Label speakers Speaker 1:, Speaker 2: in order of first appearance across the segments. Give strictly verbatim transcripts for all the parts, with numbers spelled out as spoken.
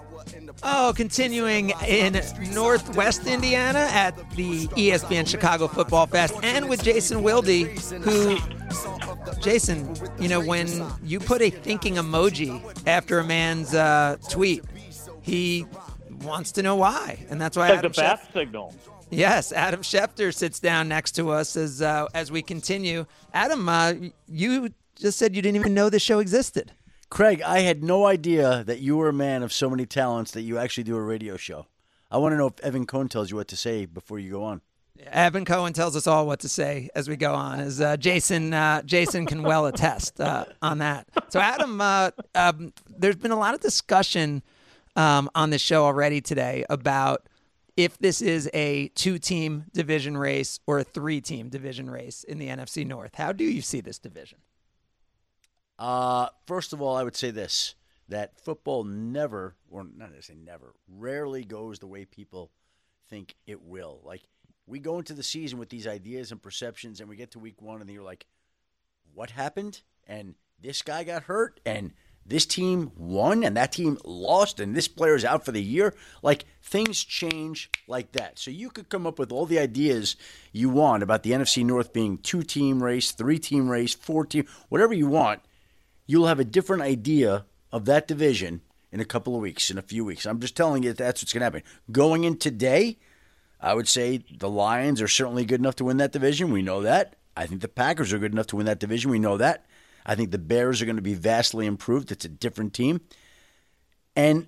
Speaker 1: Oh, continuing in Northwest Indiana at the E S P N Chicago Football Fest, and with Jason Wilde, who, Jason, you know, when you put a thinking emoji after a man's uh, tweet, he wants to know why, and that's why
Speaker 2: it's like
Speaker 1: Adam
Speaker 2: the bat
Speaker 1: Schef-
Speaker 2: signal.
Speaker 1: Yes, Adam Schefter sits down next to us as uh, as we continue. Adam, uh, you just said you didn't even know this show existed.
Speaker 3: Craig, I had no idea that you were a man of so many talents that you actually do a radio show. I want to know if Evan Cohen tells you what to say before you go on.
Speaker 1: Evan Cohen tells us all what to say as we go on, as uh, Jason uh, Jason can well attest uh, on that. So, Adam, uh, um, there's been a lot of discussion um, on the show already today about if this is a two-team division race or a three-team division race in the N F C North. How do you see this division?
Speaker 3: Uh, first of all, I would say this, that football never, or not to say never, rarely goes the way people think it will. Like, we go into the season with these ideas and perceptions, and we get to week one, and you're like, what happened? And this guy got hurt, and this team won, and that team lost, and this player's out for the year. Like, things change like that. So you could come up with all the ideas you want about the N F C North being two-team race, three-team race, four-team, whatever you want. You'll have a different idea of that division in a couple of weeks, in a few weeks. I'm just telling you that's what's going to happen. Going in today, I would say the Lions are certainly good enough to win that division. We know that. I think the Packers are good enough to win that division. We know that. I think the Bears are going to be vastly improved. It's a different team. And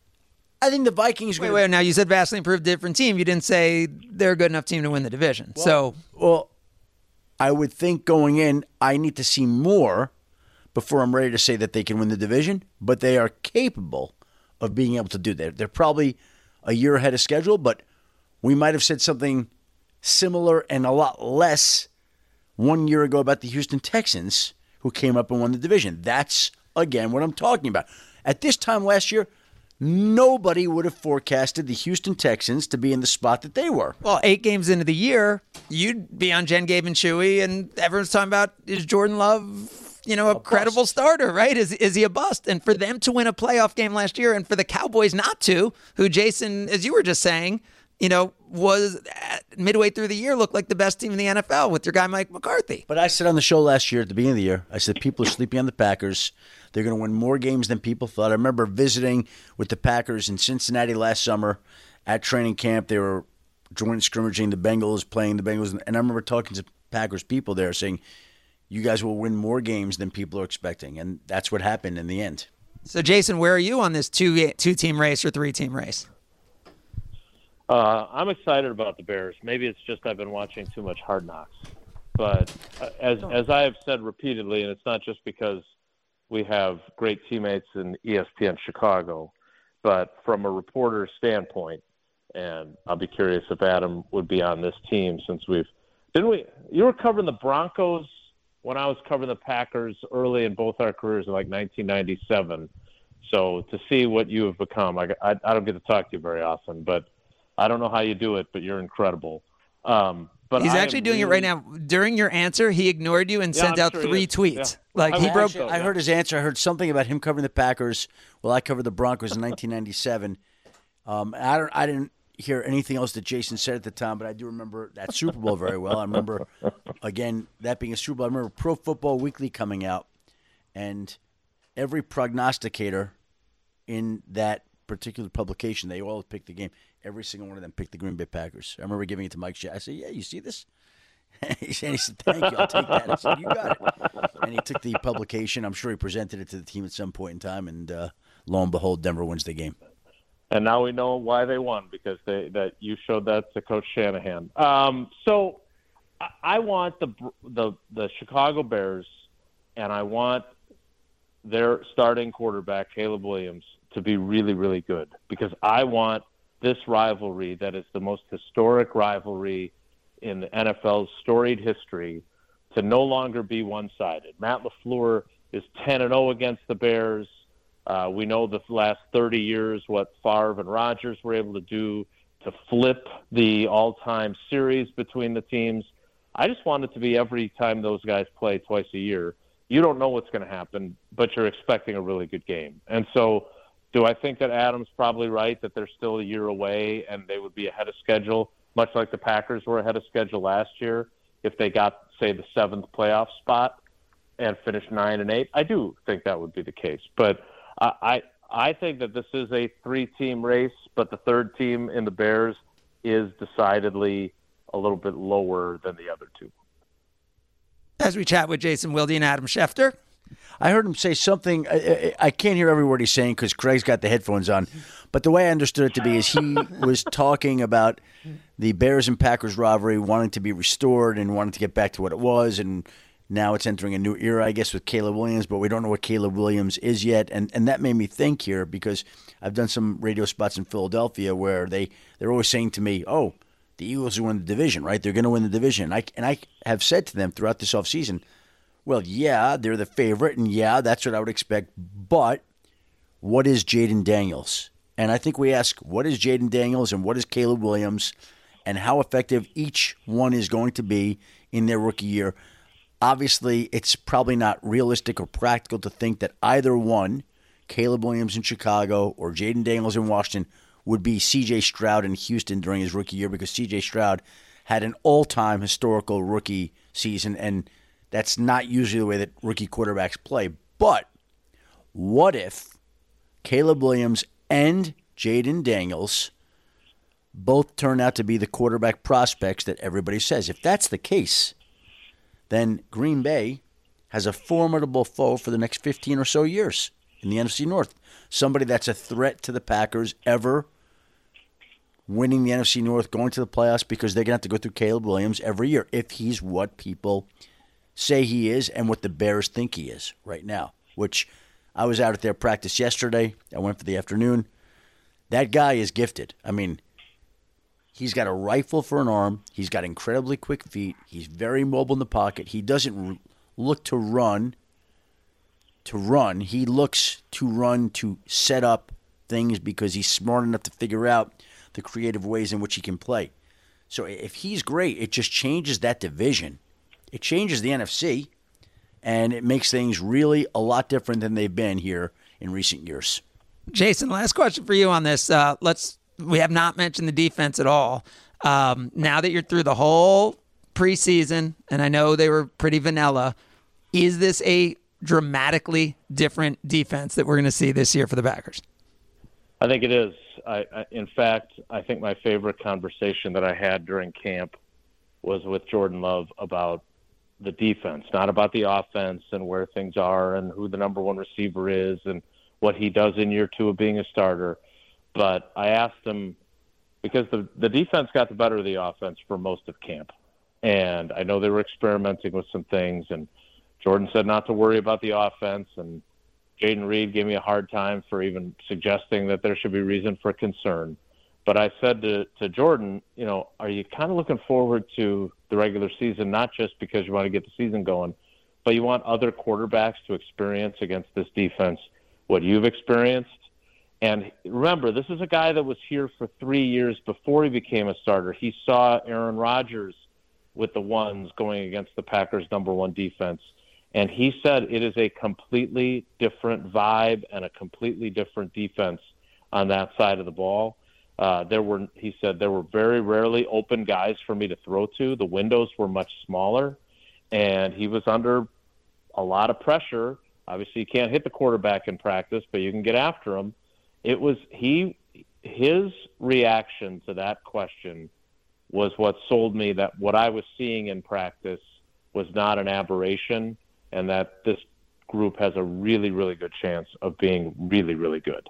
Speaker 3: I think the Vikings are
Speaker 1: Wait,
Speaker 3: going
Speaker 1: wait, now you said vastly improved different team. You didn't say they're a good enough team to win the division.
Speaker 3: Well,
Speaker 1: so,
Speaker 3: well, I would think going in, I need to see more before I'm ready to say that they can win the division, but they are capable of being able to do that. They're probably a year ahead of schedule, but we might have said something similar and a lot less one year ago about the Houston Texans, who came up and won the division. That's, again, what I'm talking about. At this time last year, nobody would have forecasted the Houston Texans to be in the spot that they were.
Speaker 1: Well, eight games into the year, you'd be on Jen, Gabe, and Chewy, and everyone's talking about, is Jordan Love, you know, a, a credible bust. starter, right? Is is he a bust? And for them to win a playoff game last year, and for the Cowboys not to, who Jason, as you were just saying, you know, was midway through the year looked like the best team in the N F L with your guy Mike McCarthy.
Speaker 3: But I said on the show last year at the beginning of the year, I said people are sleeping on the Packers. They're going to win more games than people thought. I remember visiting with the Packers in Cincinnati last summer at training camp. They were joint scrimmaging the Bengals, playing the Bengals. And I remember talking to Packers people there saying, you guys will win more games than people are expecting. And that's what happened in the end.
Speaker 1: So, Jason, where are you on this two, two-team race or three-team race?
Speaker 2: Uh, I'm excited about the Bears. Maybe it's just I've been watching too much Hard Knocks. But uh, as as I have said repeatedly, and it's not just because we have great teammates in E S P N Chicago, but from a reporter standpoint, and I'll be curious if Adam would be on this team since we've – didn't we – you were covering the Broncos when I was covering the Packers early in both our careers in like nineteen ninety-seven. So to see what you have become, I, I, I don't get to talk to you very often, but I don't know how you do it, but you're incredible. Um, but
Speaker 1: He's
Speaker 2: I
Speaker 1: actually doing
Speaker 2: really,
Speaker 1: it right now. During your answer, he ignored you and
Speaker 2: yeah,
Speaker 1: sent
Speaker 2: I'm
Speaker 1: out
Speaker 2: sure
Speaker 1: three
Speaker 2: he
Speaker 1: tweets.
Speaker 2: Yeah.
Speaker 1: Like
Speaker 2: I
Speaker 1: he
Speaker 2: mean,
Speaker 1: broke.
Speaker 2: actually,
Speaker 3: I heard his answer. I heard something about him covering the Packers. Well, I covered the Broncos in nineteen ninety-seven. Um, I don't. I didn't hear anything else that Jason said at the time, but I do remember that Super Bowl very well. I remember, again, that being a Super Bowl. I remember Pro Football Weekly coming out, and every prognosticator in that particular publication, they all picked the game. Every single one of them picked the Green Bay Packers. I remember giving it to Mike Shea. I said, yeah, you see this? he said, he said, thank you, I'll take that. I said, you got it. And he took the publication. I'm sure he presented it to the team at some point in time, and uh, lo and behold, Denver wins the game.
Speaker 2: And now we know why they won, because they that you showed that to Coach Shanahan. Um, so I, I want the, the the Chicago Bears, and I want their starting quarterback, Caleb Williams, to be really, really good, because I want this rivalry that is the most historic rivalry in the N F L's storied history to no longer be one-sided. Matt LaFleur is ten and oh against the Bears. Uh, we know the last thirty years what Favre and Rodgers were able to do to flip the all-time series between the teams. I just want it to be every time those guys play twice a year. You don't know what's going to happen, but you're expecting a really good game. And so Do I think that Adam's probably right that they're still a year away and they would be ahead of schedule, much like the Packers were ahead of schedule last year if they got, say, the seventh playoff spot and finished nine and eight? I do think that would be the case. But uh, I I think that this is a three-team race, but the third team in the Bears is decidedly a little bit lower than the other two.
Speaker 1: As we chat with Jason Wilde and Adam Schefter.
Speaker 3: I heard him say something. I, I can't hear every word he's saying because Craig's got the headphones on. But the way I understood it to be is he was talking about the Bears and Packers rivalry wanting to be restored and wanting to get back to what it was. And now it's entering a new era, I guess, with Caleb Williams. But we don't know what Caleb Williams is yet. And and that made me think here because I've done some radio spots in Philadelphia where they, they're always saying to me, oh, the Eagles will win the division, right? They're going to win the division. And I, and I have said to them throughout this offseason, well, yeah, they're the favorite, and yeah, that's what I would expect. But what is Jayden Daniels? And I think we ask, what is Jayden Daniels and what is Caleb Williams and how effective each one is going to be in their rookie year. Obviously, it's probably not realistic or practical to think that either one, Caleb Williams in Chicago or Jayden Daniels in Washington, would be C J Stroud in Houston during his rookie year because C J Stroud had an all-time historical rookie season, and that's not usually the way that rookie quarterbacks play. But what if Caleb Williams and Jayden Daniels both turn out to be the quarterback prospects that everybody says? If that's the case, then Green Bay has a formidable foe for the next fifteen or so years in the N F C North. Somebody that's a threat to the Packers ever winning the N F C North, going to the playoffs, because they're going to have to go through Caleb Williams every year if he's what people say he is and what the Bears think he is right now, which I was out at their practice yesterday. I went for the afternoon. That guy is gifted. I mean, he's got a rifle for an arm. He's got incredibly quick feet. He's very mobile in the pocket. He doesn't r- look to run to run. He looks to run to set up things because he's smart enough to figure out the creative ways in which he can play. So if he's great, it just changes that division. It changes the N F C, and it makes things really a lot different than they've been here in recent years.
Speaker 1: Jason, last question for you on this. Uh, let's we have not mentioned the defense at all. Um, now that you're through the whole preseason, and I know they were pretty vanilla, is this a dramatically different defense that we're going to see this year for the Packers?
Speaker 2: I think it is. I, I, in fact, I think my favorite conversation that I had during camp was with Jordan Love about the defense, not about the offense and where things are and who the number one receiver is and what he does in year two of being a starter. But I asked him, because the, the defense got the better of the offense for most of camp. And I know they were experimenting with some things, and Jordan said not to worry about the offense, and Jaden Reed gave me a hard time for even suggesting that there should be reason for concern. But I said to, to Jordan, you know, are you kind of looking forward to the regular season, not just because you want to get the season going, but you want other quarterbacks to experience against this defense what you've experienced? And remember, this is a guy that was here for three years before he became a starter. He saw Aaron Rodgers with the ones going against the Packers' number one defense. And he said it is a completely different vibe and a completely different defense on that side of the ball. Uh, there were, he said, there were very rarely open guys for me to throw to. The windows were much smaller, and he was under a lot of pressure. Obviously, you can't hit the quarterback in practice, but you can get after him. It was he, his reaction to that question was what sold me that what I was seeing in practice was not an aberration, and that this group has a really, really good chance of being really, really good.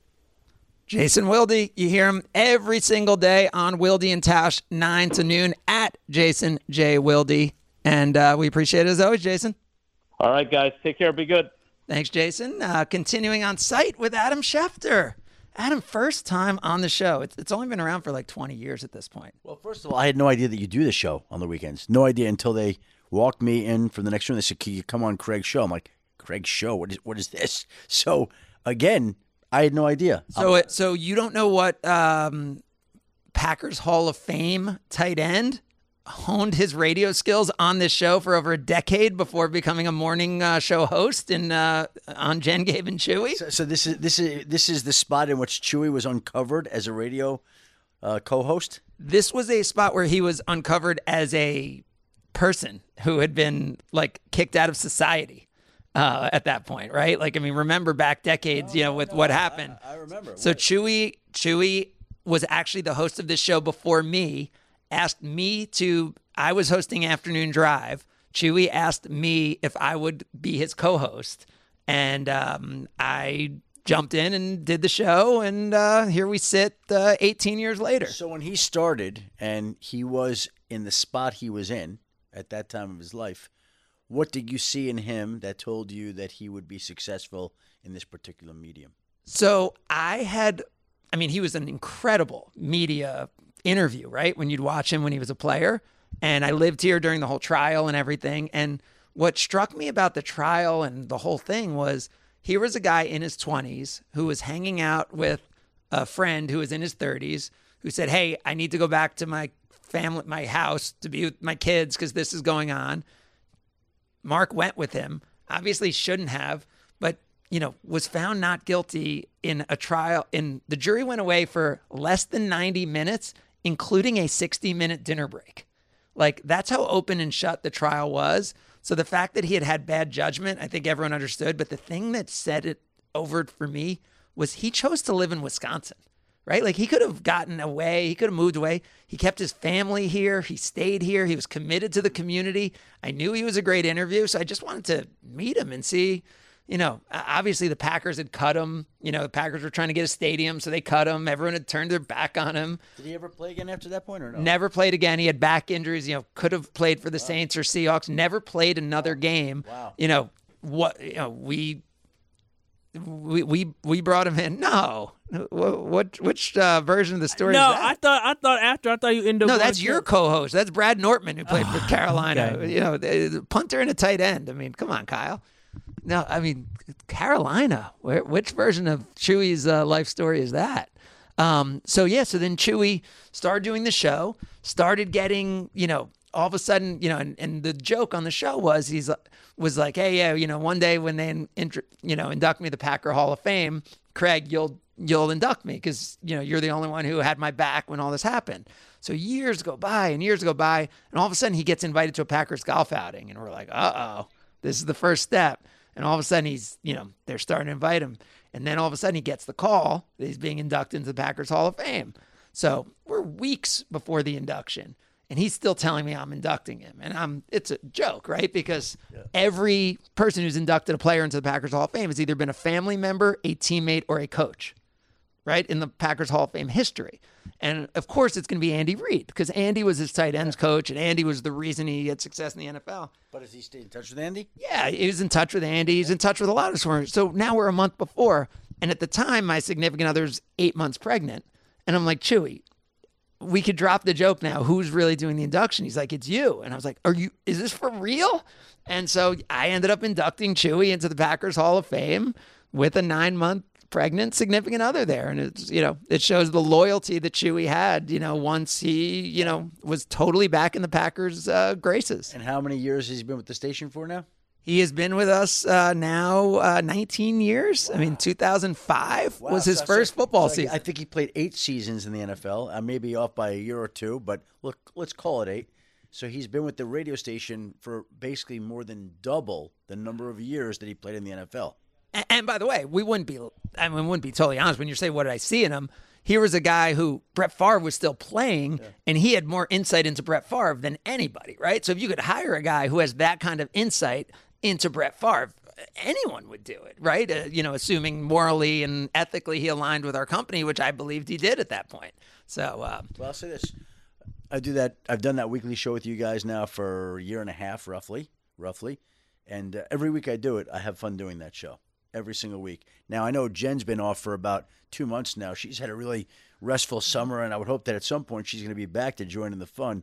Speaker 1: Jason Wilde, you hear him every single day on Wilde and Tausch, nine to noon, at Jason J. Wilde. And uh, we appreciate it as always, Jason.
Speaker 2: All right, guys. Take care. Be good.
Speaker 1: Thanks, Jason. Uh, continuing on site with Adam Schefter. Adam, first time on the show. It's, it's only been around for like twenty years at this point.
Speaker 3: Well, first of all, I had no idea that you do the show on the weekends. No idea until they walked me in from the next room. They said, can you come on Craig's show? I'm like, Craig's show? What is what is this? So, again, I had no idea.
Speaker 1: So it, so you don't know what um, Packers Hall of Fame tight end honed his radio skills on this show for over a decade before becoming a morning uh, show host in uh, on Jen, Gabe, and Chewy.
Speaker 3: So, so this is this is this is the spot in which Chewy was uncovered as a radio uh, co-host.
Speaker 1: This was a spot where he was uncovered as a person who had been like kicked out of society uh, at that point, right? Like, I mean, remember back decades,
Speaker 3: no,
Speaker 1: you know, with
Speaker 3: no,
Speaker 1: what
Speaker 3: I,
Speaker 1: happened.
Speaker 3: I, I remember.
Speaker 1: So
Speaker 3: what?
Speaker 1: Chewy, Chewy was actually the host of this show before me. Asked me to. I was hosting Afternoon Drive. Chewy asked me if I would be his co-host, and um, I jumped in and did the show, and uh, here we sit uh, eighteen years later.
Speaker 3: So when he started and he was in the spot he was in at that time of his life, what did you see in him that told you that he would be successful in this particular medium?
Speaker 1: So I had, I mean, he was an incredible media interview, right? When you'd watch him when he was a player. And I lived here during the whole trial and everything. And what struck me about the trial and the whole thing was here was a guy in his twenties who was hanging out with a friend who was in his thirties who said, hey, I need to go back to my family, my house to be with my kids because this is going on. Mark went with him, obviously shouldn't have, but, you know, was found not guilty in a trial. And the jury went away for less than ninety minutes, including a sixty minute dinner break. Like, that's how open and shut the trial was. So the fact that he had had bad judgment, I think everyone understood. But the thing that set it over for me was he chose to live in Wisconsin, right? Like, he could have gotten away. He could have moved away. He kept his family here. He stayed here. He was committed to the community. I knew he was a great interview. So I just wanted to meet him and see, you know, obviously the Packers had cut him. You know, the Packers were trying to get a stadium, so they cut him. Everyone had turned their back on him.
Speaker 3: Did he ever play again after that point or no?
Speaker 1: Never played again. He had back injuries, you know, could have played for the wow. Saints or Seahawks. Never played another wow. game.
Speaker 3: Wow.
Speaker 1: You know, what, you know, we we we we brought him in. No. What, what which uh, version of the story
Speaker 4: no,
Speaker 1: is that?
Speaker 4: I thought I thought after I thought you ended up
Speaker 1: No, that's your co-host. That's Brad Nortman who played for Carolina.
Speaker 4: Okay.
Speaker 1: You know, the punter and a tight end. I mean, come on, Kyle. No, I mean, Carolina. Where, which version of Chewy's uh, life story is that? Um, so, yeah, so then Chewy started doing the show, started getting, you know, all of a sudden, you know, and, and the joke on the show was he's was like, hey, yeah, you know, one day when they, in, you know, induct me to the Packer Hall of Fame, Craig, you'll you'll induct me because, you know, you're the only one who had my back when all this happened. So years go by and years go by, and all of a sudden he gets invited to a Packers golf outing, and we're like, uh-oh, this is the first step. And all of a sudden he's, you know, they're starting to invite him. And then all of a sudden he gets the call that he's being inducted into the Packers Hall of Fame. So we're weeks before the induction, and he's still telling me I'm inducting him. And I'm, it's a joke, right? Because yeah. every person who's inducted a player into the Packers Hall of Fame has either been a family member, a teammate, or a coach, right? In the Packers Hall of Fame history. And of course it's going to be Andy Reid because Andy was his tight ends coach, and Andy was the reason he had success in the N F L.
Speaker 3: But has he stayed in touch with Andy?
Speaker 1: Yeah, he was in touch with Andy. He's in touch with a lot of swimmers. So now we're a month before, and at the time, my significant other's eight months pregnant. And I'm like, Chewy, we could drop the joke now. Who's really doing the induction? He's like, it's you. And I was like, are you, is this for real? And so I ended up inducting Chewy into the Packers Hall of Fame with a nine-month pregnant significant other there. And it's, you know, it shows the loyalty that Chewy had, you know, once he, you know, was totally back in the Packers uh, graces.
Speaker 3: And how many years has he been with the station for now?
Speaker 1: He has been with us uh, now uh, nineteen years. Wow. I mean, two thousand five wow. was his so, first so, football
Speaker 3: so
Speaker 1: season.
Speaker 3: I think he played eight seasons in the N F L. I may be off by a year or two, but look, let's call it eight. So he's been with the radio station for basically more than double the number of years that he played in the N F L.
Speaker 1: And, and by the way, we wouldn't be, I mean, we wouldn't be totally honest when you say, what did I see in him? Here was a guy who Brett Favre was still playing, yeah. and he had more insight into Brett Favre than anybody, right? So if you could hire a guy who has that kind of insight into Brett Favre, anyone would do it, right? Uh, you know, assuming morally and ethically he aligned with our company, which I believed he did at that point. So, uh,
Speaker 3: well, I'll say this: I do that. I've done that weekly show with you guys now for a year and a half, roughly, roughly, and uh, every week I do it, I have fun doing that show every single week. Now I know Jen's been off for about two months now. She's had a really restful summer, and I would hope that at some point she's going to be back to join in the fun.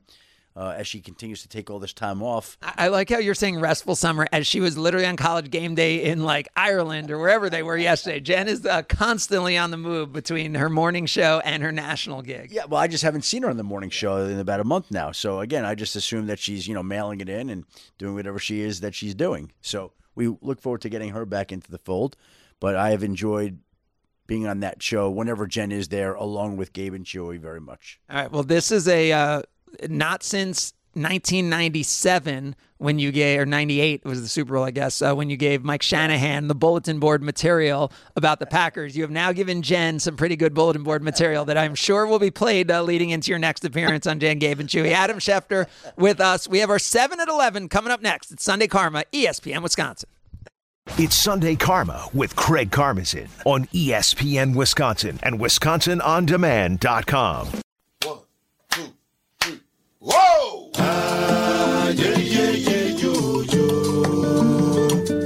Speaker 3: uh, as she continues to take all this time off.
Speaker 1: I I like how you're saying restful summer as she was literally on College Game Day in like Ireland or wherever they were yesterday. Jen is uh, constantly on the move between her morning show and her national gig.
Speaker 3: Yeah, well, I just haven't seen her on the morning show in about a month now. So again, I just assume that she's, you know, mailing it in and doing whatever she is that she's doing. So we look forward to getting her back into the fold. But I have enjoyed being on that show whenever Jen is there, along with Gabe and Joey, very much.
Speaker 1: All right. Well, this is a uh, not since nineteen ninety-seven when you gave, or ninety-eight was the Super Bowl, I guess, uh, when you gave Mike Shanahan the bulletin board material about the Packers. You have now given Jen some pretty good bulletin board material that I'm sure will be played uh, leading into your next appearance on Jen, Gabe, and Chewy. Adam Schefter with us. We have our seven at eleven coming up next. It's Sunday Karma, E S P N Wisconsin.
Speaker 5: It's Sunday Karma with Craig Karmazin on E S P N Wisconsin and Wisconsin On Demand dot com.
Speaker 6: One, two, three. Whoa! Ah, yeah, yeah, yeah, yo, yo.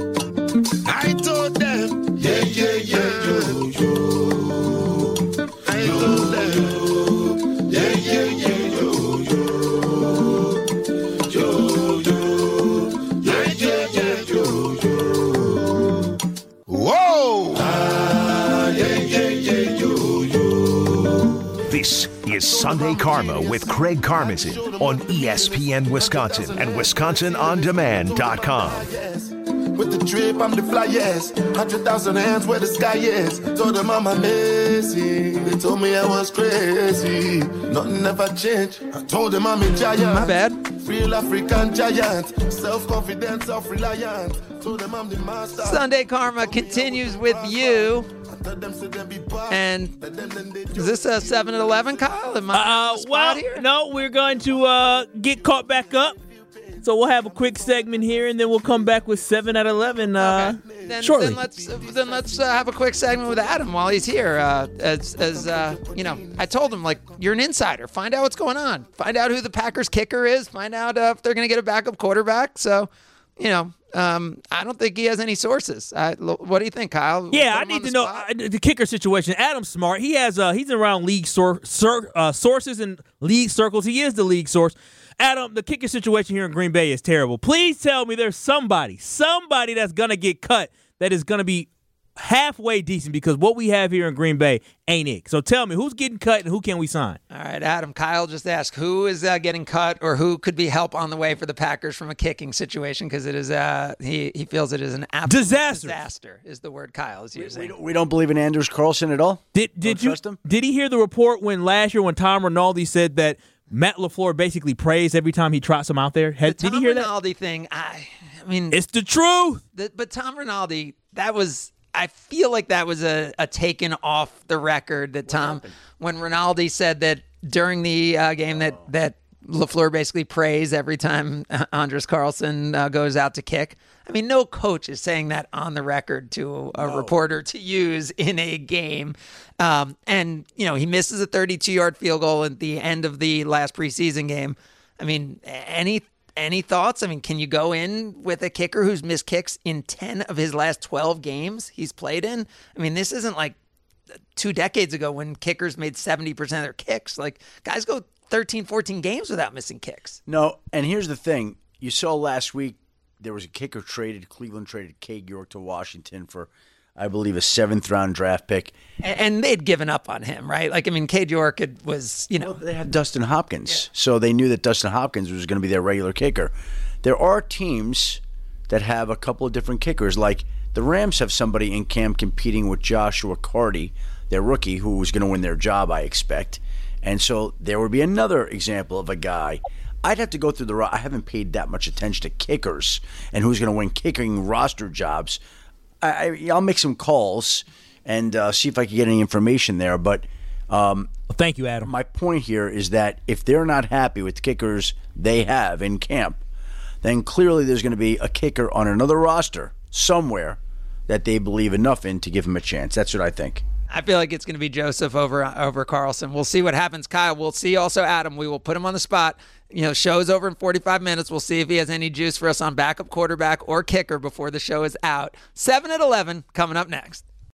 Speaker 6: I told them, yeah, yeah, yeah, yo, yo. I told them, yeah, yeah, yeah, yo, yo. Yo, yo. Yeah, yeah, yeah, yo, yo. Whoa! Ah, yeah, yeah, yeah, yo, yo.
Speaker 5: This is Sunday Karma with Craig Karmazin on E S P N Wisconsin and Wisconsin On Demand dot com.
Speaker 6: With the drip, I'm the flyest. Hundred thousand hands where the sky is. Told them I'm amazing. They told me I was crazy. Nothing ever changed. I told them I'm a giant.
Speaker 1: My bad.
Speaker 6: Real African giant. Self-confident, self-reliant. Told them I'm the master.
Speaker 1: Sunday Karma continues with you. And is this a seven at eleven, Kyle? Am I on
Speaker 4: Uh,
Speaker 1: the spot
Speaker 4: well,
Speaker 1: here?
Speaker 4: no, we're going to uh, get caught back up. So we'll have a quick segment here, and then we'll come back with seven at eleven uh,
Speaker 1: Okay. Then,
Speaker 4: shortly.
Speaker 1: then let's then let's uh, have a quick segment with Adam while he's here. Uh, as as uh, you know, I told him, like, you're an insider. Find out what's going on. Find out who the Packers kicker is. Find out uh, if they're going to get a backup quarterback. So, you know, um, I don't think he has any sources. I, what do you think, Kyle?
Speaker 4: Yeah,
Speaker 1: Put
Speaker 4: I
Speaker 1: him
Speaker 4: need
Speaker 1: on
Speaker 4: to
Speaker 1: the
Speaker 4: know
Speaker 1: spot?
Speaker 4: uh, the kicker situation. Adam's smart. He has uh, he's around league sor- sor- uh, sources and league circles. He is the league source. Adam, the kicker situation here in Green Bay is terrible. Please tell me there's somebody, somebody that's gonna get cut that is gonna be halfway decent, because what we have here in Green Bay ain't it. So tell me, who's getting cut and who can we sign?
Speaker 1: All right, Adam. Kyle just asked who is uh, getting cut or who could be help on the way for the Packers from a kicking situation, because it is uh, he he feels it is an absolute
Speaker 4: Disaster.
Speaker 1: Disaster is the word Kyle is using.
Speaker 3: We don't, we don't believe in Anders Carlson at all?
Speaker 4: Did did
Speaker 3: Don't
Speaker 4: you
Speaker 3: trust him?
Speaker 4: did he hear the report when last year when Tom Rinaldi said that Matt LaFleur basically prays every time he trots him out there?
Speaker 1: The
Speaker 4: Had,
Speaker 1: Tom
Speaker 4: did he hear that?
Speaker 1: Rinaldi thing, I, I mean,
Speaker 4: It's the truth.
Speaker 1: the, but Tom Rinaldi, that was, I feel like that was a, a taken off the record that Tom, when Rinaldi said that during the uh, game that, that LaFleur basically prays every time Andres Carlson uh, goes out to kick. I mean, no coach is saying that on the record to a
Speaker 3: No.
Speaker 1: reporter to use in a game. Um, and, you know, he misses a thirty-two-yard field goal at the end of the last preseason game. I mean, any any thoughts? I mean, can you go in with a kicker who's missed kicks in ten of his last twelve games he's played in? I mean, this isn't like two decades ago when kickers made seventy percent of their kicks. Like, guys go thirteen, fourteen games without missing kicks.
Speaker 3: No, and here's the thing. You saw last week there was a kicker traded. Cleveland traded Cade York to Washington for, I believe, a seventh-round draft pick.
Speaker 1: And, and they'd given up on him, right? Like, I mean, Cade York had, was, you know.
Speaker 3: Well, they had Dustin Hopkins, so they knew that Dustin Hopkins was going to be their regular kicker. There are teams that have a couple of different kickers. Like the Rams have somebody in camp competing with Joshua Carty, their rookie, who was going to win their job, I expect. And so there would be another example of a guy. I'd have to go through the ro- – I haven't paid that much attention to kickers and who's going to win kicking roster jobs. I, I, I'll make some calls and uh, see if I can get any information there. But um,
Speaker 4: Well, thank you, Adam.
Speaker 3: my point here is that if they're not happy with the kickers they have in camp, then clearly there's going to be a kicker on another roster somewhere that they believe enough in to give him a chance. That's what I think.
Speaker 1: I feel like it's going to be Joseph over over Carlson. We'll see what happens, Kyle. We'll see also Adam. We will put him on the spot. You know, show's over in forty-five minutes. We'll see if he has any juice for us on backup quarterback or kicker before the show is out. seven at eleven coming up next.